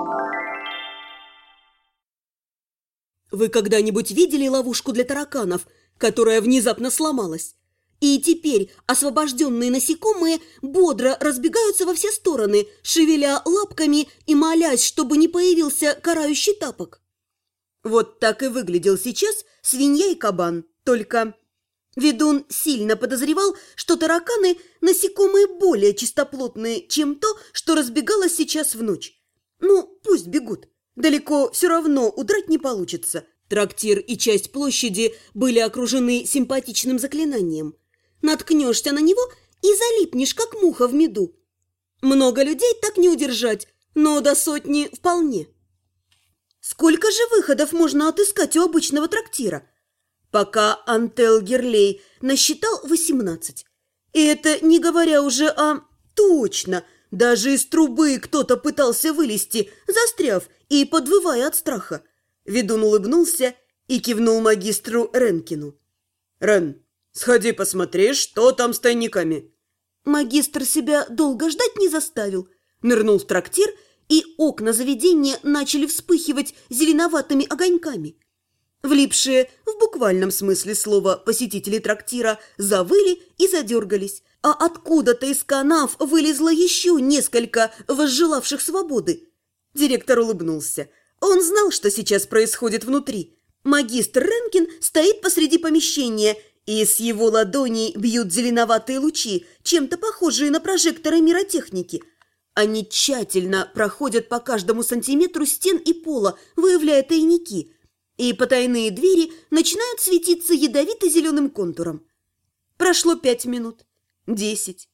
Вы когда-нибудь видели ловушку для тараканов, которая внезапно сломалась? И теперь освобожденные насекомые бодро разбегаются во все стороны, шевеля лапками и молясь, чтобы не появился карающий тапок. Вот так и выглядел сейчас свинья и кабан, только ведун сильно подозревал, что тараканы – насекомые более чистоплотные, чем то, что разбегалось сейчас в ночь. Ну, пусть бегут. Далеко все равно удрать не получится. Трактир и часть площади были окружены симпатичным заклинанием. Наткнешься на него и залипнешь, как муха в меду. Много людей так не удержать, но до сотни вполне. Сколько же выходов можно отыскать у обычного трактира? Пока Антел Герлей насчитал 18. И это не говоря уже о... Точно! Даже из трубы кто-то пытался вылезти, застряв и подвывая от страха. Ведун улыбнулся и кивнул магистру Ренкину. «Рен, сходи посмотри, что там с тайниками». Магистр себя долго ждать не заставил. Нырнул в трактир, и окна заведения начали вспыхивать зеленоватыми огоньками. Влипшие, в буквальном смысле слова, посетители трактира завыли и задергались, а откуда-то из канав вылезло еще несколько возжелавших свободы. Директор улыбнулся. Он знал, что сейчас происходит внутри. Магистр Ренкин стоит посреди помещения, и с его ладоней бьют зеленоватые лучи, чем-то похожие на прожекторы миротехники. Они тщательно проходят по каждому сантиметру стен и пола, выявляя тайники, и потайные двери начинают светиться ядовито-зеленым контуром. Прошло 5 минут, 10,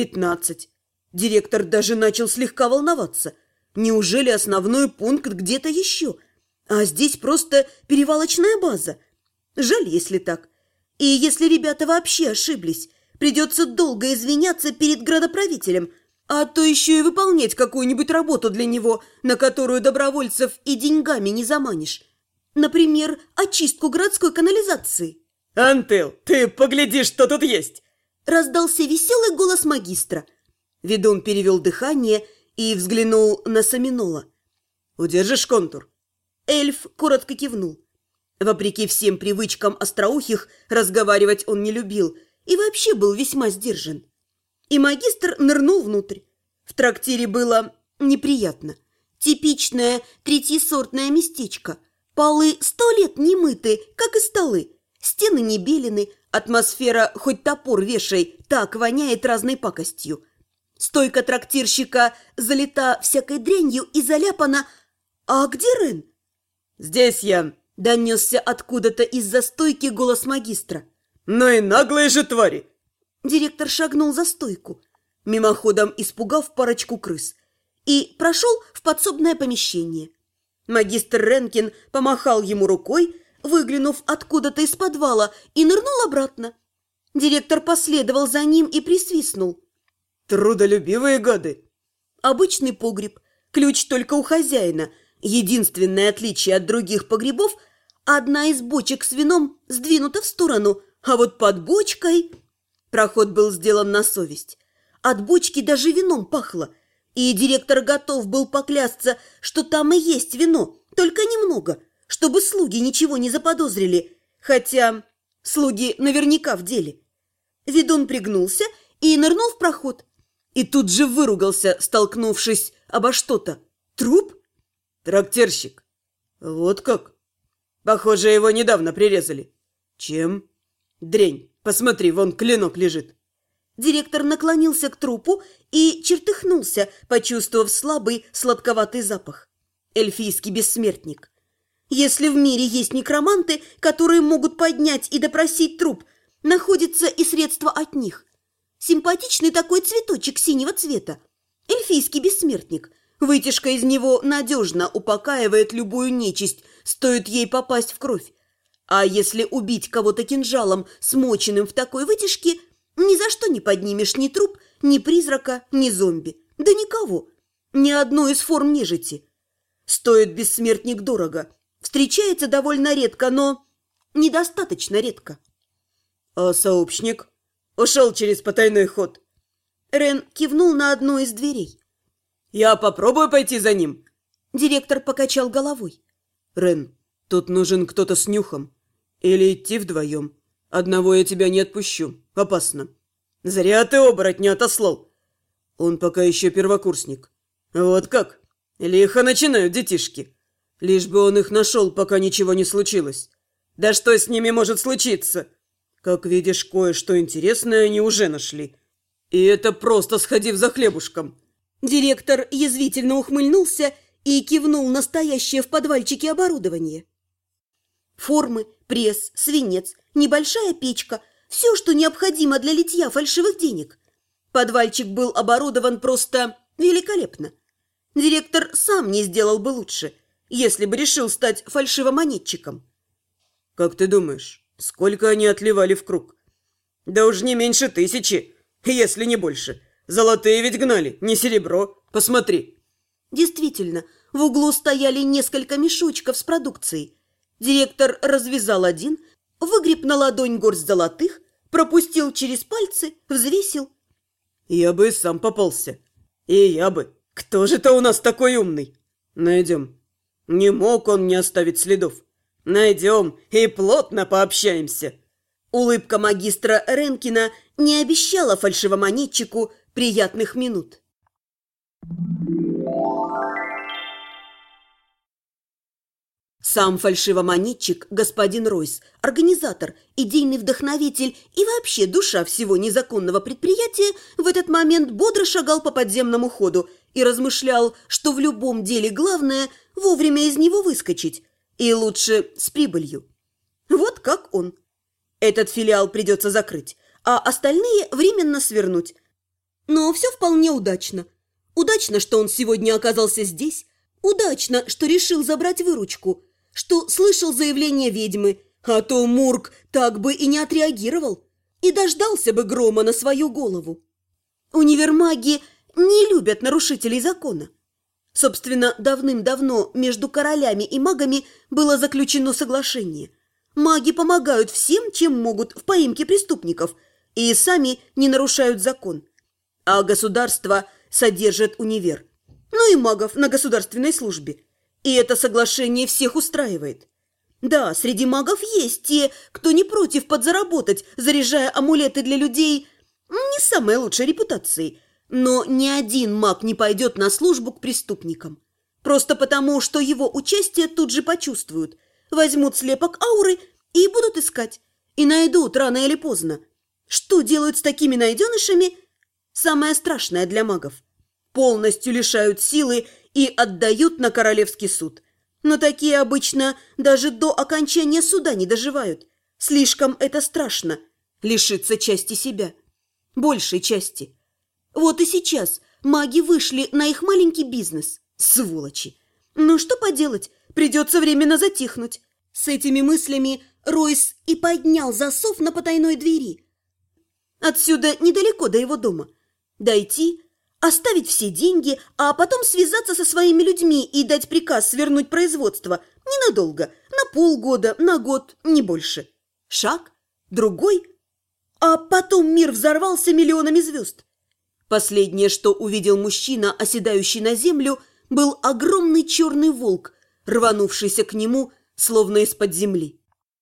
15. Директор даже начал слегка волноваться. Неужели основной пункт где-то еще? А здесь просто перевалочная база. Жаль, если так. И если ребята вообще ошиблись, придется долго извиняться перед градоправителем, а то еще и выполнять какую-нибудь работу для него, на которую добровольцев и деньгами не заманишь. Например, очистку городской канализации. «Антел, ты погляди, что тут есть!» Раздался веселый голос магистра. Ведун перевел дыхание и взглянул на Саминола. «Удержишь контур?» Эльф коротко кивнул. Вопреки всем привычкам остроухих, разговаривать он не любил и вообще был весьма сдержан. И магистр нырнул внутрь. В трактире было неприятно. Типичное третьесортное местечко. Полы 100 лет не мыты, как и столы. Стены не белены, атмосфера хоть топор вешай, так воняет разной пакостью. Стойка трактирщика залита всякой дрянью и заляпана. А где Рен? «Здесь я!» – донесся откуда-то из-за стойки голос магистра. «Ну и наглые же твари!» Директор шагнул за стойку, мимоходом испугав парочку крыс, и прошел в подсобное помещение. Магистр Ренкин помахал ему рукой, выглянув откуда-то из подвала, и нырнул обратно. Директор последовал за ним и присвистнул. «Трудолюбивые гады!» Обычный погреб, ключ только у хозяина. Единственное отличие от других погребов – одна из бочек с вином сдвинута в сторону, а вот под бочкой… Проход был сделан на совесть. От бочки даже вином пахло, и директор готов был поклясться, что там и есть вино, только немного, чтобы слуги ничего не заподозрили, хотя слуги наверняка в деле. Ведун пригнулся и нырнул в проход. И тут же выругался, столкнувшись обо что-то. Труп? «Трактирщик». «Вот как? Похоже, его недавно прирезали». «Чем?» «Дрянь, посмотри, вон клинок лежит». Директор наклонился к трупу и чертыхнулся, почувствовав слабый сладковатый запах. Эльфийский бессмертник. Если в мире есть некроманты, которые могут поднять и допросить труп, находится и средство от них. Симпатичный такой цветочек синего цвета. Эльфийский бессмертник. Вытяжка из него надежно упокаивает любую нечисть, стоит ей попасть в кровь. А если убить кого-то кинжалом, смоченным в такой вытяжке, ни за что не поднимешь ни труп, ни призрака, ни зомби. Да никого. Ни одной из форм нежити. Стоит бессмертник дорого. Встречается довольно редко, но недостаточно редко. «А сообщник?» «Ушел через потайной ход». Рен кивнул на одну из дверей. «Я попробую пойти за ним». Директор покачал головой. Рен, тут нужен кто-то с нюхом. Или идти вдвоем. Одного я тебя не отпущу. Опасно. Зря ты оборотня отослал. Он пока еще первокурсник. Вот как? Лихо начинают детишки. Лишь бы он их нашел, пока ничего не случилось. Да что с ними может случиться? Как видишь, кое-что интересное они уже нашли. И это просто сходив за хлебушком. Директор язвительно ухмыльнулся и кивнул на стоящее в подвальчике оборудование. Формы, пресс, свинец, небольшая печка – все, что необходимо для литья фальшивых денег. Подвальчик был оборудован просто великолепно. Директор сам не сделал бы лучше, если бы решил стать фальшивомонетчиком. Как ты думаешь, сколько они отливали в круг? Да уж не меньше 1000, если не больше. Золотые ведь гнали, не серебро. Посмотри. Действительно, в углу стояли несколько мешочков с продукцией. Директор развязал один, выгреб на ладонь горсть золотых, пропустил через пальцы, взвесил. Я бы и сам попался. И я бы. Кто же-то у нас такой умный? Найдем. Не мог он не оставить следов. Найдем и плотно пообщаемся. Улыбка магистра Ренкина не обещала фальшивомонетчику приятных минут. Сам фальшивомонетчик, господин Ройс, организатор, идейный вдохновитель и вообще душа всего незаконного предприятия, в этот момент бодро шагал по подземному ходу и размышлял, что в любом деле главное – вовремя из него выскочить, и лучше с прибылью. Вот как он. Этот филиал придется закрыть, а остальные временно свернуть. Но все вполне удачно. Удачно, что он сегодня оказался здесь, удачно, что решил забрать выручку, что слышал заявление ведьмы, а то Мурк так бы и не отреагировал и дождался бы грома на свою голову. Универмаги не любят нарушителей закона. Собственно, давным-давно между королями и магами было заключено соглашение. Маги помогают всем, чем могут, в поимке преступников, и сами не нарушают закон. А государство содержит универ. Ну и магов на государственной службе. И это соглашение всех устраивает. Да, среди магов есть те, кто не против подзаработать, заряжая амулеты для людей не самой лучшей репутацией. Но ни один маг не пойдет на службу к преступникам. Просто потому, что его участие тут же почувствуют. Возьмут слепок ауры и будут искать. И найдут рано или поздно. Что делают с такими найденышами? Самое страшное для магов. Полностью лишают силы и отдают на королевский суд. Но такие обычно даже до окончания суда не доживают. Слишком это страшно – лишиться части себя. Большей части. Вот и сейчас маги вышли на их маленький бизнес. Сволочи! Ну что поделать, придется временно затихнуть. С этими мыслями Ройс и поднял засов на потайной двери. Отсюда недалеко до его дома. Дойти, оставить все деньги, а потом связаться со своими людьми и дать приказ свернуть производство ненадолго, на полгода, на год, не больше. Шаг, другой, а потом мир взорвался миллионами звезд. Последнее, что увидел мужчина, оседающий на землю, был огромный черный волк, рванувшийся к нему, словно из-под земли.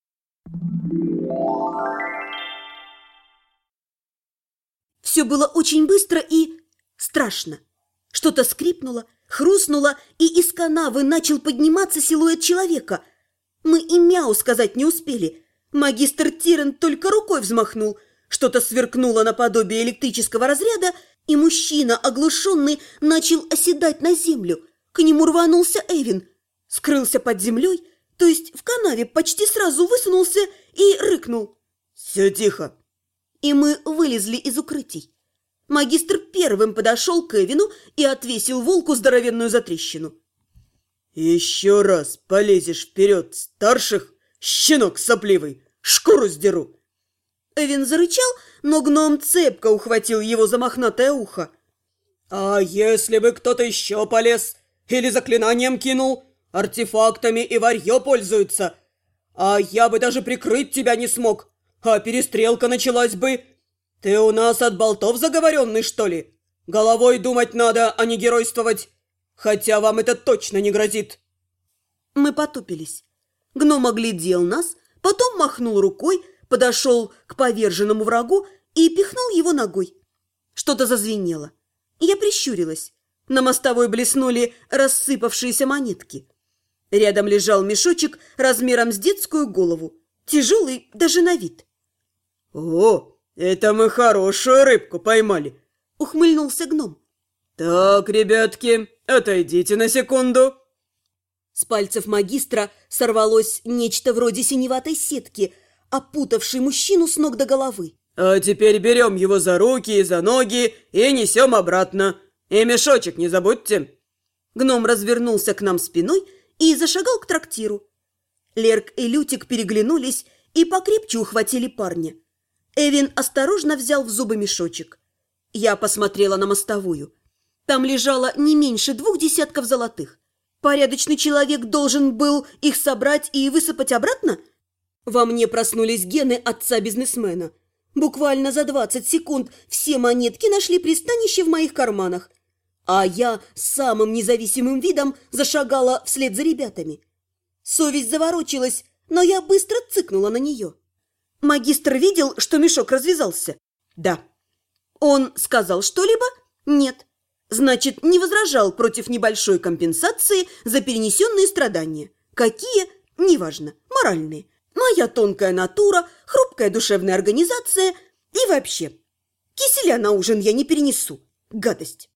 Все было очень быстро и страшно. Что-то скрипнуло, хрустнуло, и из канавы начал подниматься силуэт человека. Мы и мяу сказать не успели. Магистр Тирен только рукой взмахнул. Что-то сверкнуло наподобие электрического разряда, и мужчина, оглушенный, начал оседать на землю. К нему рванулся Эвин. Скрылся под землей, то есть в канаве, почти сразу высунулся и рыкнул. «Все тихо!» И мы вылезли из укрытий. Магистр первым подошел к Эвину и отвесил волку здоровенную затрещину. «Еще раз полезешь вперед старших, щенок сопливый, шкуру сдеру!» Эвин зарычал, но гном цепко ухватил его за мохнатое ухо. «А если бы кто-то еще полез или заклинанием кинул, артефактами и варьё пользуются, а я бы даже прикрыть тебя не смог, а перестрелка началась бы. Ты у нас от болтов заговоренный, что ли? Головой думать надо, а не геройствовать. Хотя вам это точно не грозит. Мы потупились. Гном оглядел нас, потом махнул рукой, подошел к поверженному врагу и пихнул его ногой. Что-то зазвенело. Я прищурилась. На мостовой блеснули рассыпавшиеся монетки. Рядом лежал мешочек размером с детскую голову, тяжелый даже на вид. «О, это мы хорошую рыбку поймали!» — ухмыльнулся гном. «Так, ребятки, отойдите на секунду!» С пальцев магистра сорвалось нечто вроде синеватой сетки, опутавшей мужчину с ног до головы. «А теперь берем его за руки и за ноги и несем обратно. И мешочек не забудьте!» Гном развернулся к нам спиной и зашагал к трактиру. Лерк и Лютик переглянулись и покрепче ухватили парня. Эвин осторожно взял в зубы мешочек. Я посмотрела на мостовую. Там лежало не меньше 2 десятков золотых. Порядочный человек должен был их собрать и высыпать обратно? Во мне проснулись гены отца-бизнесмена. Буквально за 20 секунд все монетки нашли пристанище в моих карманах. А я с самым независимым видом зашагала вслед за ребятами. Совесть заворочилась, но я быстро цыкнула на нее. Магистр видел, что мешок развязался? Да. Он сказал что-либо? Нет. Значит, не возражал против небольшой компенсации за перенесенные страдания. Какие? Неважно. Моральные. Моя тонкая натура, хрупкая душевная организация и вообще. Киселя на ужин я не перенесу. Гадость.